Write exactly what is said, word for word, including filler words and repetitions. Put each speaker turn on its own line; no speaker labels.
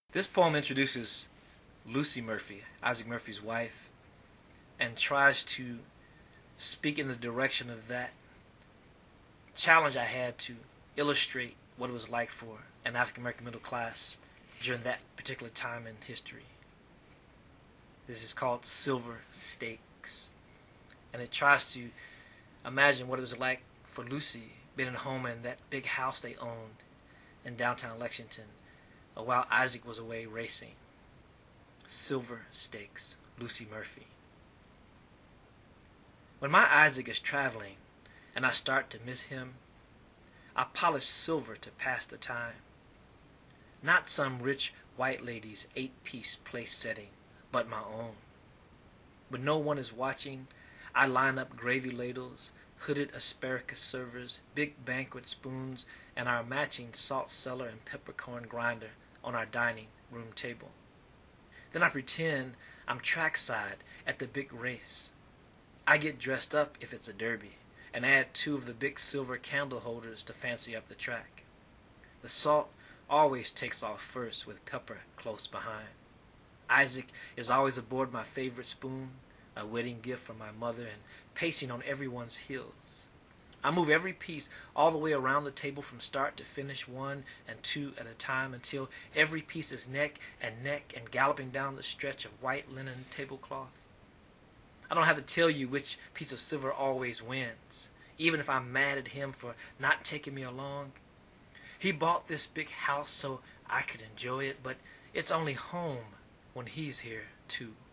This poem introduces Lucy Murphy, Isaac Murphy's wife, and tries to speak in the direction of that challenge I had to illustrate what it was like for an African American middle class during that particular time in history. This is called Silver Stakes, and it tries to imagine what it was like for Lucy being at home in that big house they owned in downtown Lexington while Isaac was away racing. Silver Stakes, Lucy Murphy. When my Isaac is traveling and I start to miss him, I polish silver to pass the time. Not some rich white lady's eight-piece place setting, but my own. When no one is watching, I line up gravy ladles, hooded asparagus servers, big banquet spoons, and our matching salt cellar and peppercorn grinder on our dining room table. Then I pretend I'm trackside at the big race. I get dressed up if it's a derby, and add two of the big silver candle holders to fancy up the track. The salt always takes off first with pepper close behind. Isaac is always aboard my favorite spoon, a wedding gift from my mother, and pacing on everyone's heels. I move every piece all the way around the table from start to finish, one and two at a time, until every piece is neck and neck and galloping down the stretch of white linen tablecloth. I don't have to tell you which piece of silver always wins, even if I'm mad at him for not taking me along. He bought this big house so I could enjoy it, but it's only home when he's here, too.